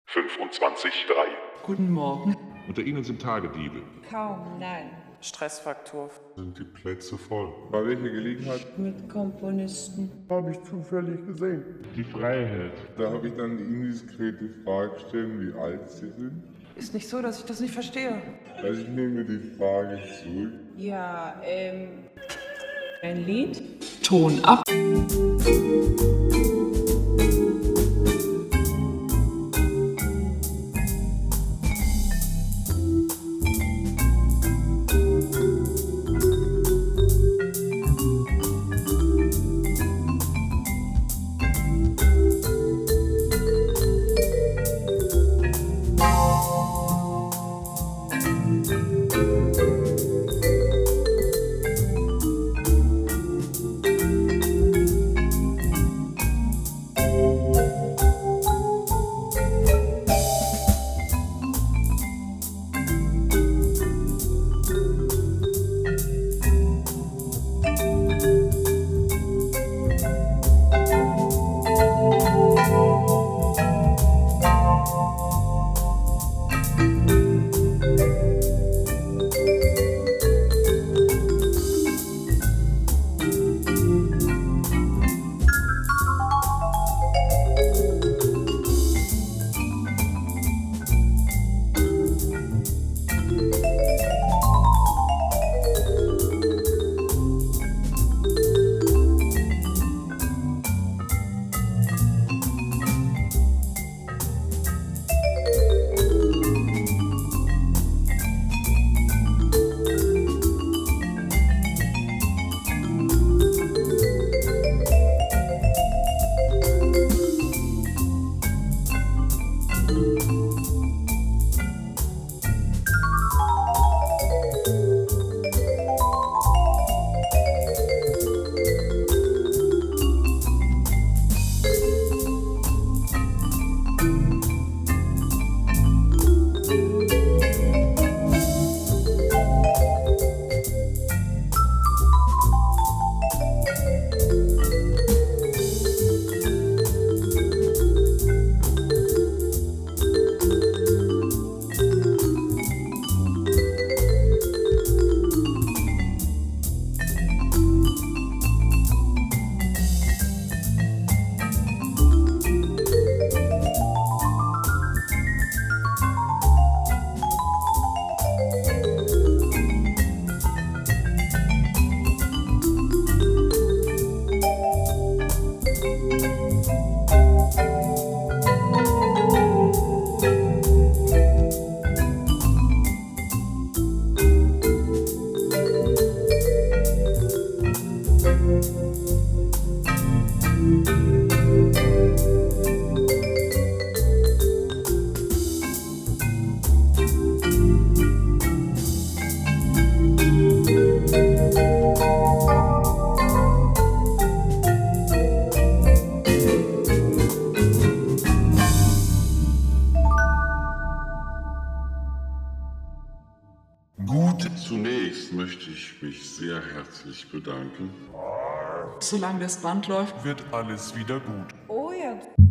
25,3. Guten Morgen. Unter ihnen sind Tagediebe. Kaum, nein. Stressfaktor. Sind die Plätze voll? Bei welcher Gelegenheit? Mit Komponisten. Habe ich zufällig gesehen. Die Freiheit. Da habe ich dann die indiskrete Frage gestellt, wie alt sie sind. Ist nicht so, dass ich das nicht verstehe. Also ich nehme die Frage zurück. Ja, ein Lied? Ton ab. Zunächst möchte ich mich sehr herzlich bedanken. Solange das Band läuft, Wird alles wieder gut. Oh ja.